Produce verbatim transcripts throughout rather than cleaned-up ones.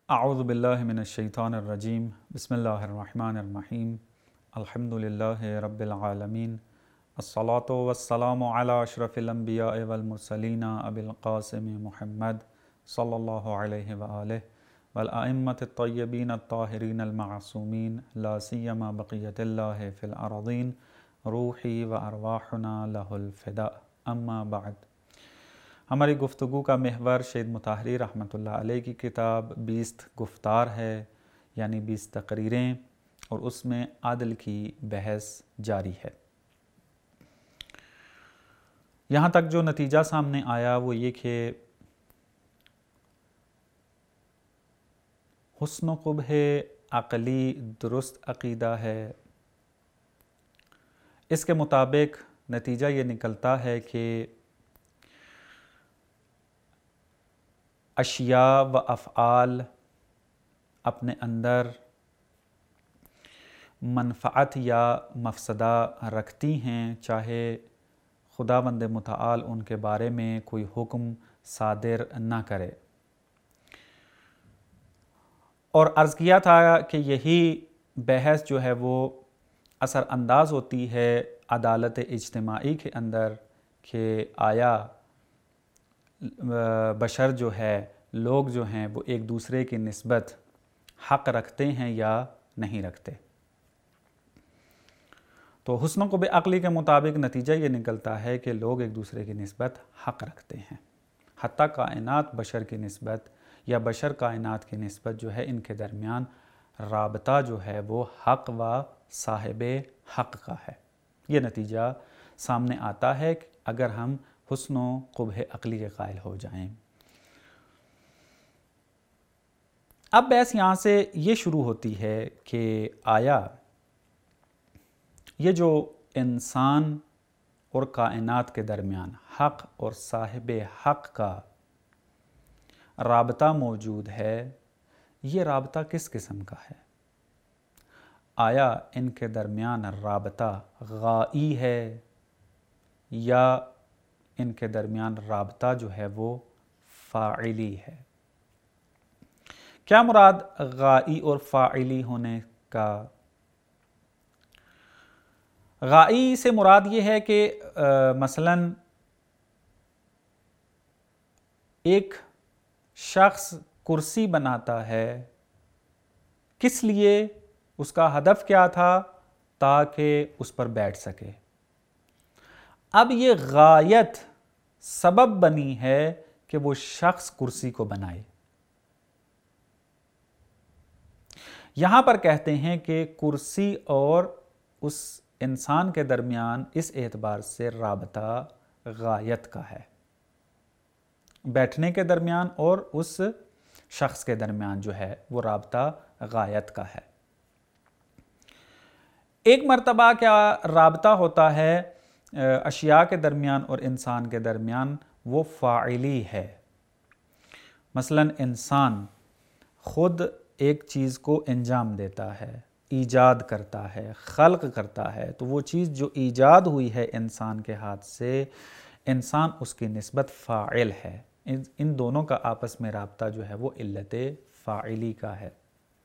اعوذ باللہ من الشیطان الرجیم بسم اللہ الرحمن الرحیم الحمد للہ رب العالمین الصلاۃ والسلام علی اشرف الانبیاء والمرسلین ابی القاسم محمد صلی اللہ علیہ وآلہ والائمۃ الطیبین الطاہرین المعصومین لا سیما بقیۃ اللہ فی الارضین روحی و ارواحنا لہ الفداء اما بعد۔ ہماری گفتگو کا محور شہید مطہری رحمۃ اللہ علیہ کی کتاب بیست گفتار ہے، یعنی بیس تقریریں، اور اس میں عدل کی بحث جاری ہے۔ یہاں تک جو نتیجہ سامنے آیا وہ یہ کہ حسن و قبح عقلی درست عقیدہ ہے۔ اس کے مطابق نتیجہ یہ نکلتا ہے کہ اشیاء و افعال اپنے اندر منفعت یا مفسدہ رکھتی ہیں، چاہے خداوند متعال ان کے بارے میں کوئی حکم صادر نہ کرے۔ اور عرض کیا تھا کہ یہی بحث جو ہے وہ اثر انداز ہوتی ہے عدالت اجتماعی کے اندر کہ آیا بشر جو ہے، لوگ جو ہیں وہ ایک دوسرے کی نسبت حق رکھتے ہیں یا نہیں رکھتے۔ تو حسن و قبح عقلی کے مطابق نتیجہ یہ نکلتا ہے کہ لوگ ایک دوسرے کی نسبت حق رکھتے ہیں، حتیٰ کائنات بشر کی نسبت یا بشر کائنات کی نسبت جو ہے ان کے درمیان رابطہ جو ہے وہ حق و صاحب حق کا ہے۔ یہ نتیجہ سامنے آتا ہے کہ اگر ہم حسن و قبح عقلی کے قائل ہو جائیں۔ اب بحث یہاں سے یہ شروع ہوتی ہے کہ آیا یہ جو انسان اور کائنات کے درمیان حق اور صاحب حق کا رابطہ موجود ہے، یہ رابطہ کس قسم کا ہے؟ آیا ان کے درمیان رابطہ غائی ہے یا ان کے درمیان رابطہ جو ہے وہ فاعلی ہے؟ کیا مراد غائی اور فاعلی ہونے کا؟ غائی سے مراد یہ ہے کہ مثلاً ایک شخص کرسی بناتا ہے، کس لیے؟ اس کا ہدف کیا تھا؟ تاکہ اس پر بیٹھ سکے۔ اب یہ غایت سبب بنی ہے کہ وہ شخص کرسی کو بنائے۔ یہاں پر کہتے ہیں کہ کرسی اور اس انسان کے درمیان اس اعتبار سے رابطہ غایت کا ہے، بیٹھنے کے درمیان اور اس شخص کے درمیان جو ہے وہ رابطہ غایت کا ہے۔ ایک مرتبہ کیا رابطہ ہوتا ہے اشیاء کے درمیان اور انسان کے درمیان، وہ فاعلی ہے۔ مثلاً انسان خود ایک چیز کو انجام دیتا ہے، ایجاد کرتا ہے، خلق کرتا ہے، تو وہ چیز جو ایجاد ہوئی ہے انسان کے ہاتھ سے، انسان اس کی نسبت فاعل ہے۔ ان دونوں کا آپس میں رابطہ جو ہے وہ علت فاعلی کا ہے۔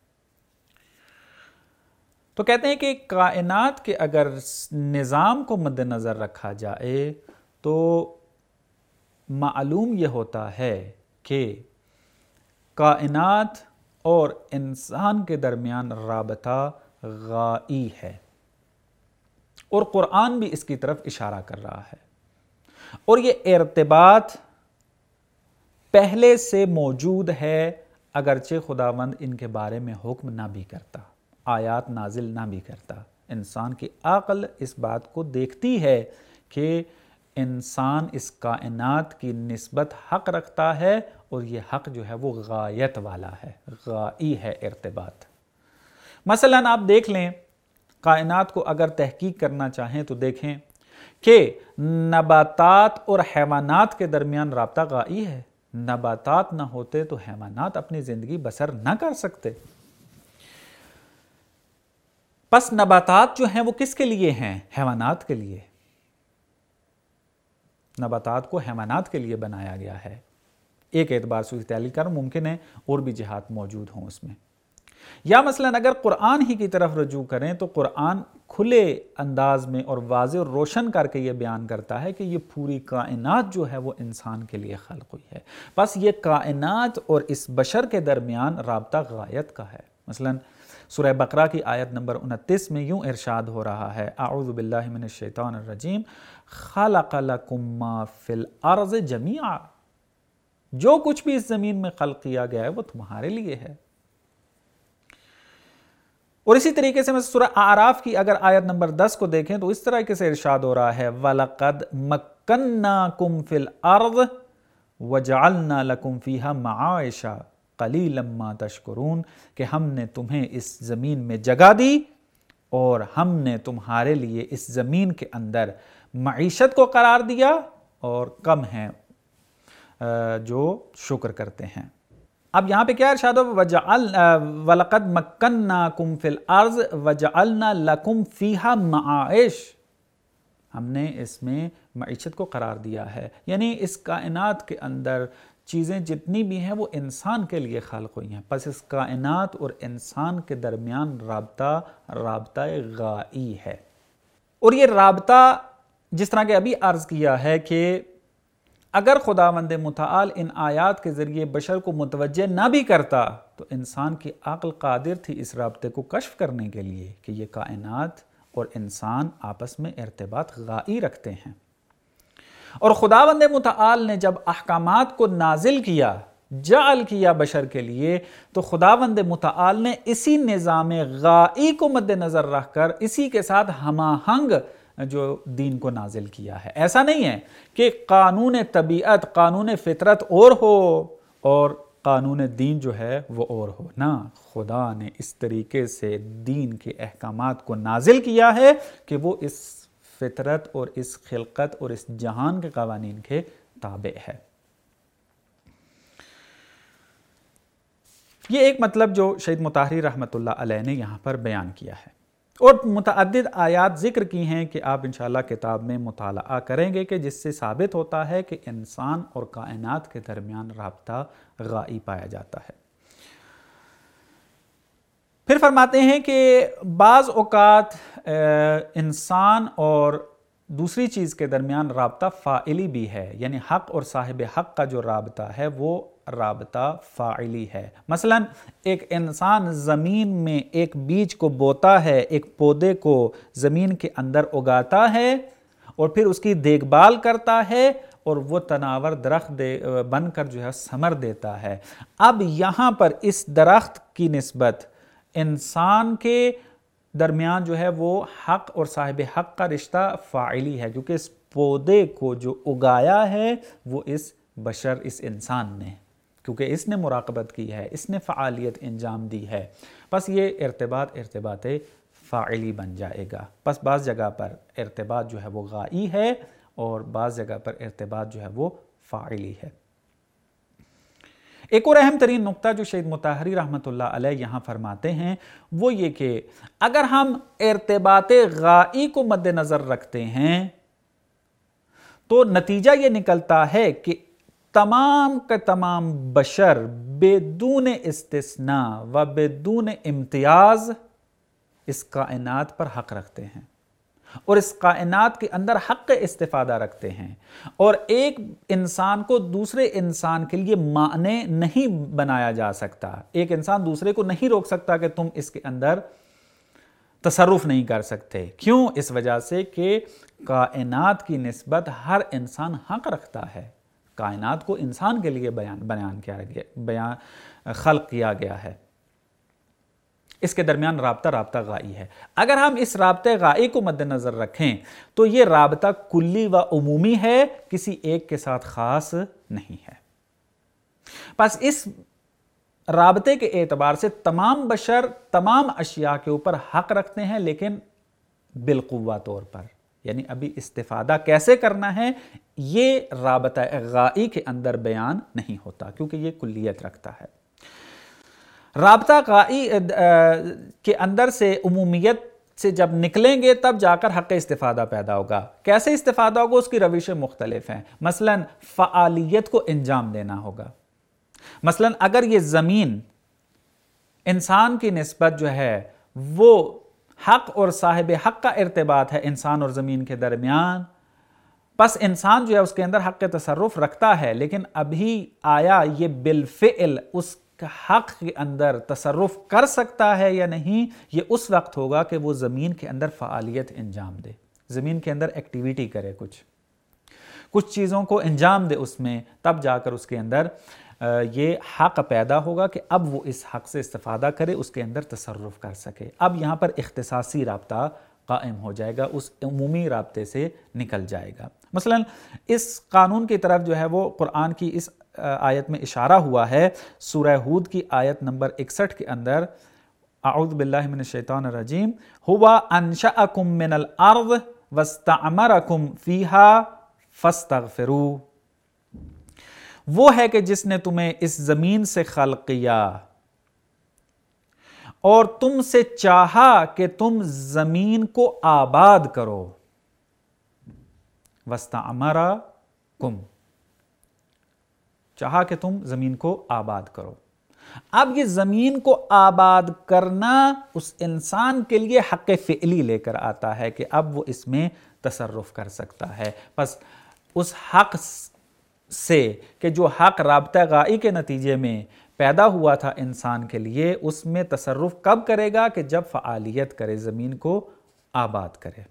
تو کہتے ہیں کہ کائنات کے اگر نظام کو مد نظر رکھا جائے تو معلوم یہ ہوتا ہے کہ کائنات اور انسان کے درمیان رابطہ غائی ہے، اور قرآن بھی اس کی طرف اشارہ کر رہا ہے، اور یہ ارتباط پہلے سے موجود ہے، اگرچہ خداوند ان کے بارے میں حکم نہ بھی کرتا، آیات نازل نہ بھی کرتا۔ انسان کی عقل اس بات کو دیکھتی ہے کہ انسان اس کائنات کی نسبت حق رکھتا ہے، اور یہ حق جو ہے وہ غایت والا ہے، غائی ہے ارتباط۔ مثلاً آپ دیکھ لیں، کائنات کو اگر تحقیق کرنا چاہیں تو دیکھیں کہ نباتات اور حیوانات کے درمیان رابطہ غائی ہے۔ نباتات نہ ہوتے تو حیوانات اپنی زندگی بسر نہ کر سکتے۔ پس نباتات جو ہیں وہ کس کے لیے ہیں؟ حیوانات کے لیے۔ نباتات کو حیوانات کے لیے بنایا گیا ہے۔ ایک اعتبار سے تعلیل کر رہا ہوں، ممکن ہے اور بھی جہات موجود ہوں اس میں۔ یا مثلاً اگر قرآن ہی کی طرف رجوع کریں تو قرآن کھلے انداز میں اور واضح اور روشن کر کے یہ بیان کرتا ہے کہ یہ پوری کائنات جو ہے وہ انسان کے لیے خلق ہوئی ہے، بس یہ کائنات اور اس بشر کے درمیان رابطہ غایت کا ہے۔ مثلاً سورہ بقرہ کی آیت نمبر انتیس میں یوں ارشاد ہو رہا ہے، اعوذ باللہ من الشیطان الرجیم، خلق لکم ما فی الارض جمیعا، جو کچھ بھی اس زمین میں خلق کیا گیا ہے وہ تمہارے لیے ہے۔ اور اسی طریقے سے میں سورہ اعراف کی اگر آیت نمبر دس کو دیکھیں تو اس طرح سے ارشاد ہو رہا ہے، وَلَقَدْ مَكَّنَّاكُمْ فِي الْأَرْضِ وَجَعَلْنَا لَكُمْ فِيهَا مَعَائِشَ قَلِيلًا مَا تَشْكُرُونَ، کہ ہم نے تمہیں اس زمین میں جگہ دی اور ہم نے تمہارے لیے اس زمین کے اندر معیشت کو قرار دیا، اور کم ہیں جو شکر کرتے ہیں۔ اب یہاں پہ کیا ارشاد ہو، وَلَقَدْ مَكَّنَّاكُمْ فِي الْأَرْضِ وَجَعَلْنَا لَكُمْ فِيهَا مَعَائِشَ، ہم نے اس میں معیشت کو قرار دیا ہے، یعنی اس کائنات کے اندر چیزیں جتنی بھی ہیں وہ انسان کے لیے خلق ہوئی ہیں، پس اس کائنات اور انسان کے درمیان رابطہ رابطہ غائی ہے۔ اور یہ رابطہ جس طرح کہ ابھی عرض کیا ہے کہ اگر خداوند متعال ان آیات کے ذریعے بشر کو متوجہ نہ بھی کرتا تو انسان کی عقل قادر تھی اس رابطے کو کشف کرنے کے لیے کہ یہ کائنات اور انسان آپس میں ارتباط غائی رکھتے ہیں۔ اور خداوند متعال نے جب احکامات کو نازل کیا، جعل کیا بشر کے لیے، تو خداوند متعال نے اسی نظام غائی کو مد نظر رکھ کر اسی کے ساتھ ہم آہنگ جو دین کو نازل کیا ہے۔ ایسا نہیں ہے کہ قانون طبیعت، قانون فطرت اور ہو اور قانون دین جو ہے وہ اور ہو، نہ، خدا نے اس طریقے سے دین کے احکامات کو نازل کیا ہے کہ وہ اس فطرت اور اس خلقت اور اس جہان کے قوانین کے تابع ہے۔ یہ ایک مطلب جو شہید مطہری رحمۃ اللہ علیہ نے یہاں پر بیان کیا ہے، اور متعدد آیات ذکر کی ہیں کہ آپ انشاءاللہ کتاب میں مطالعہ کریں گے کہ جس سے ثابت ہوتا ہے کہ انسان اور کائنات کے درمیان رابطہ غائی پایا جاتا ہے۔ پھر فرماتے ہیں کہ بعض اوقات انسان اور دوسری چیز کے درمیان رابطہ فاعلی بھی ہے، یعنی حق اور صاحب حق کا جو رابطہ ہے وہ رابطہ فاعلی ہے۔ مثلا ایک انسان زمین میں ایک بیج کو بوتا ہے، ایک پودے کو زمین کے اندر اگاتا ہے اور پھر اس کی دیکھ بھال کرتا ہے اور وہ تناور درخت دے بن کر جو ہے ثمر دیتا ہے۔ اب یہاں پر اس درخت کی نسبت انسان کے درمیان جو ہے وہ حق اور صاحب حق کا رشتہ فاعلی ہے، کیونکہ اس پودے کو جو اگایا ہے وہ اس بشر، اس انسان نے، کیونکہ اس نے مراقبت کی ہے، اس نے فعالیت انجام دی ہے، بس یہ ارتباط ارتباط فاعلی بن جائے گا۔ بس بعض جگہ پر ارتباط جو ہے وہ غائی ہے اور بعض جگہ پر ارتباط جو ہے وہ فاعلی ہے۔ ایک اور اہم ترین نقطہ جو شہید مطہری رحمۃ اللہ علیہ یہاں فرماتے ہیں وہ یہ کہ اگر ہم ارتباط غائی کو مد نظر رکھتے ہیں تو نتیجہ یہ نکلتا ہے کہ تمام کا تمام بشر بدون استثناء و بدون امتیاز اس کائنات پر حق رکھتے ہیں اور اس کائنات کے اندر حق استفادہ رکھتے ہیں، اور ایک انسان کو دوسرے انسان کے لیے مانع نہیں بنایا جا سکتا۔ ایک انسان دوسرے کو نہیں روک سکتا کہ تم اس کے اندر تصرف نہیں کر سکتے۔ کیوں؟ اس وجہ سے کہ کائنات کی نسبت ہر انسان حق رکھتا ہے۔ کائنات کو انسان کے لیے بیان بیان کیا گیا، بیان خلق کیا گیا ہے۔ اس کے درمیان رابطہ رابطہ غائی ہے۔ اگر ہم اس رابطہ غائی کو مد نظر رکھیں تو یہ رابطہ کلی و عمومی ہے، کسی ایک کے ساتھ خاص نہیں ہے۔ بس اس رابطے کے اعتبار سے تمام بشر تمام اشیاء کے اوپر حق رکھتے ہیں، لیکن بالقوہ طور پر، یعنی ابھی استفادہ کیسے کرنا ہے یہ رابطہ غائی کے اندر بیان نہیں ہوتا، کیونکہ یہ کلیت رکھتا ہے۔ رابطہ غائی کے اندر سے عمومیت سے جب نکلیں گے تب جا کر حق استفادہ پیدا ہوگا۔ کیسے استفادہ ہوگا؟ اس کی روشیں مختلف ہیں۔ مثلا فعالیت کو انجام دینا ہوگا، مثلا اگر یہ زمین انسان کی نسبت جو ہے وہ حق اور صاحب حق کا ارتباط ہے انسان اور زمین کے درمیان، پس انسان جو ہے اس کے اندر حق تصرف رکھتا ہے، لیکن ابھی آیا یہ بالفعل اس حق کے اندر تصرف کر سکتا ہے یا نہیں، یہ اس وقت ہوگا کہ وہ زمین کے اندر فعالیت انجام دے، زمین کے اندر ایکٹیویٹی کرے، کچھ کچھ چیزوں کو انجام دے اس میں، تب جا کر اس کے اندر یہ حق پیدا ہوگا کہ اب وہ اس حق سے استفادہ کرے، اس کے اندر تصرف کر سکے۔ اب یہاں پر اختصاصی رابطہ قائم ہو جائے گا، اس عمومی رابطے سے نکل جائے گا۔ مثلا اس قانون کی طرف جو ہے وہ قرآن کی اس آیت میں اشارہ ہوا ہے، سورہ ہود کی آیت نمبر اکسٹھ کے اندر، اعوذ باللہ من الشیطان الرجیم، ہوا انشأکم من الارض واستعمرکم فیہا فاستغفروا، وہ ہے کہ جس نے تمہیں اس زمین سے خلق کیا اور تم سے چاہا کہ تم زمین کو آباد کرو، واستعمرکم، چاہا کہ تم زمین کو آباد کرو۔ اب یہ زمین کو آباد کرنا اس انسان کے لیے حق فعلی لے کر آتا ہے کہ اب وہ اس میں تصرف کر سکتا ہے۔ پس اس حق سے کہ جو حق رابطہ غائی کے نتیجے میں پیدا ہوا تھا انسان کے لیے، اس میں تصرف کب کرے گا کہ جب فعالیت کرے، زمین کو آباد کرے۔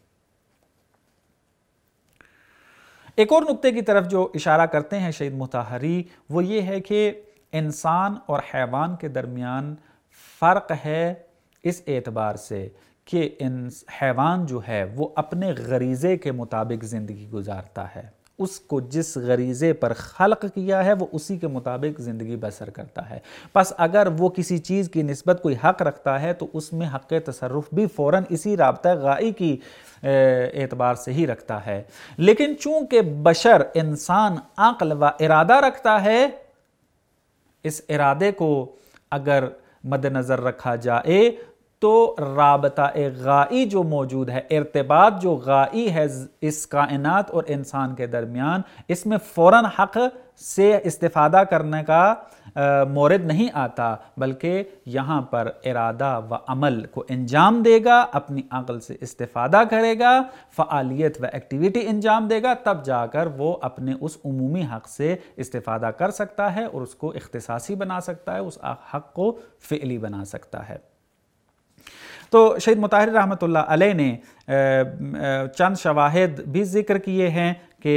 ایک اور نقطے کی طرف جو اشارہ کرتے ہیں شہید مطہری، وہ یہ ہے کہ انسان اور حیوان کے درمیان فرق ہے اس اعتبار سے کہ حیوان جو ہے وہ اپنے غریزے کے مطابق زندگی گزارتا ہے، اس کو جس غریزے پر خلق کیا ہے وہ اسی کے مطابق زندگی بسر کرتا ہے۔ پس اگر وہ کسی چیز کی نسبت کوئی حق رکھتا ہے تو اس میں حق تصرف بھی فوراً اسی رابطہ غائی کی اعتبار سے ہی رکھتا ہے۔ لیکن چونکہ بشر، انسان عقل و ارادہ رکھتا ہے، اس ارادے کو اگر مد نظر رکھا جائے تو رابطہ غائی جو موجود ہے، ارتباط جو غائی ہے اس کائنات اور انسان کے درمیان، اس میں فوراً حق سے استفادہ کرنے کا مورد نہیں آتا، بلکہ یہاں پر ارادہ و عمل کو انجام دے گا، اپنی عقل سے استفادہ کرے گا، فعالیت و ایکٹیویٹی انجام دے گا، تب جا کر وہ اپنے اس عمومی حق سے استفادہ کر سکتا ہے اور اس کو اختصاصی بنا سکتا ہے، اس حق کو فعلی بنا سکتا ہے۔ تو شہید مطہری رحمۃ اللہ علیہ نے چند شواہد بھی ذکر کیے ہیں کہ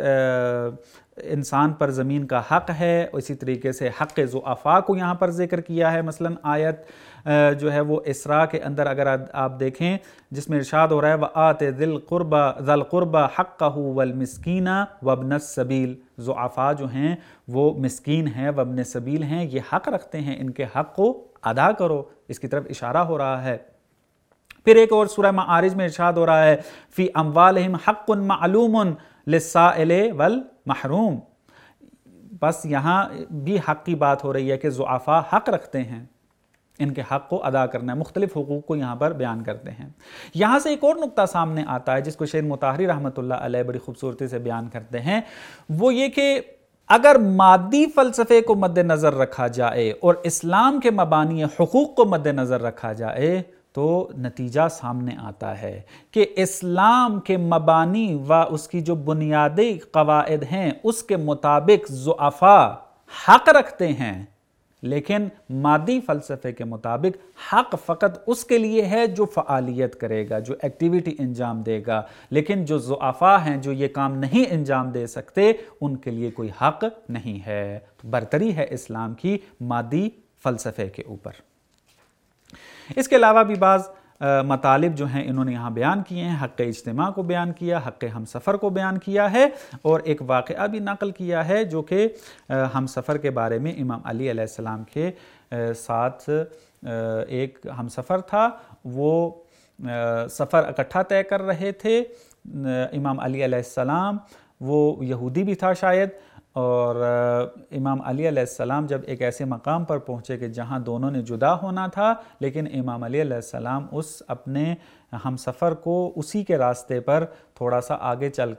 انسان پر زمین کا حق ہے، اسی طریقے سے حق ضعفاء کو یہاں پر ذکر کیا ہے۔ مثلا آیت جو ہے وہ اسراء کے اندر اگر آپ دیکھیں جس میں ارشاد ہو رہا ہے وَآتِ ذِی الْقُرْبَى ذَا الْقُرْبَى حَقَّهُ وَالْمِسْكِينَ وَابْنَ السَّبِيلِ، ضعفاء جو ہیں وہ مسکین ہیں، وابن سبیل ہیں، یہ حق رکھتے ہیں، ان کے حق کو ادا کرو، اس کی طرف اشارہ ہو رہا ہے۔ پھر ایک اور سورہ معارج میں ارشاد ہو رہا ہے فی اموالہم حق معلوم للسائل والمحروم، بس یہاں بھی حق کی بات ہو رہی ہے کہ ضعفاء حق رکھتے ہیں، ان کے حق کو ادا کرنا ہے، مختلف حقوق کو یہاں پر بیان کرتے ہیں۔ یہاں سے ایک اور نقطہ سامنے آتا ہے جس کو شہید مطہری رحمۃ اللہ علیہ بڑی خوبصورتی سے بیان کرتے ہیں، وہ یہ کہ اگر مادی فلسفے کو مد نظر رکھا جائے اور اسلام کے مبانی حقوق کو مد نظر رکھا جائے تو نتیجہ سامنے آتا ہے کہ اسلام کے مبانی و اس کی جو بنیادی قواعد ہیں اس کے مطابق ضعفاء حق رکھتے ہیں، لیکن مادی فلسفے کے مطابق حق فقط اس کے لیے ہے جو فعالیت کرے گا، جو ایکٹیویٹی انجام دے گا، لیکن جو ضعفاء ہیں جو یہ کام نہیں انجام دے سکتے ان کے لیے کوئی حق نہیں ہے۔ برتری ہے اسلام کی مادی فلسفے کے اوپر۔ اس کے علاوہ بھی بعض مطالب جو ہیں انہوں نے یہاں بیان کیے ہیں، حق اجتماع کو بیان کیا، حق ہم سفر کو بیان کیا ہے، اور ایک واقعہ بھی نقل کیا ہے جو کہ ہم سفر کے بارے میں امام علی علیہ السلام کے ساتھ ایک ہم سفر تھا، وہ سفر اکٹھا طے کر رہے تھے، امام علی علیہ السلام، وہ یہودی بھی تھا شاید، اور امام علی علیہ السلام جب ایک ایسے مقام پر پہنچے کہ جہاں دونوں نے جدا ہونا تھا، لیکن امام علی علیہ السلام اس اپنے ہم سفر کو اسی کے راستے پر تھوڑا سا آگے چل کر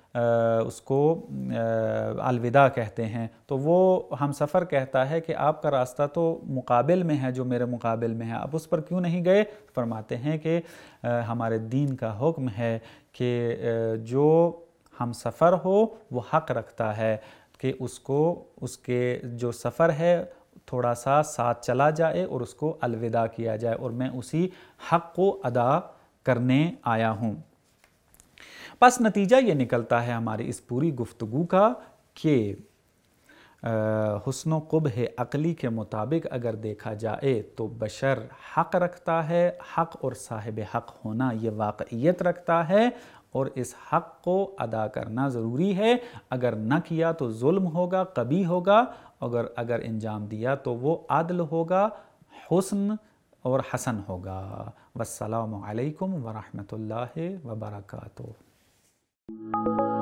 اس کو الوداع کہتے ہیں، تو وہ ہم سفر کہتا ہے کہ آپ کا راستہ تو مقابل میں ہے، جو میرے مقابل میں ہے، اب اس پر کیوں نہیں گئے؟ فرماتے ہیں کہ ہمارے دین کا حکم ہے کہ جو ہم سفر ہو وہ حق رکھتا ہے کہ اس کو اس کے جو سفر ہے تھوڑا سا ساتھ چلا جائے اور اس کو الوداع کیا جائے، اور میں اسی حق کو ادا کرنے آیا ہوں۔ پس نتیجہ یہ نکلتا ہے ہماری اس پوری گفتگو کا کہ حسن و قبح عقلی کے مطابق اگر دیکھا جائے تو بشر حق رکھتا ہے، حق اور صاحب حق ہونا یہ واقعیت رکھتا ہے، اور اس حق کو ادا کرنا ضروری ہے۔ اگر نہ کیا تو ظلم ہوگا، قبیح ہوگا، اگر اگر انجام دیا تو وہ عدل ہوگا، حسن اور حسن ہوگا۔ والسلام علیکم ورحمۃ اللہ وبرکاتہ۔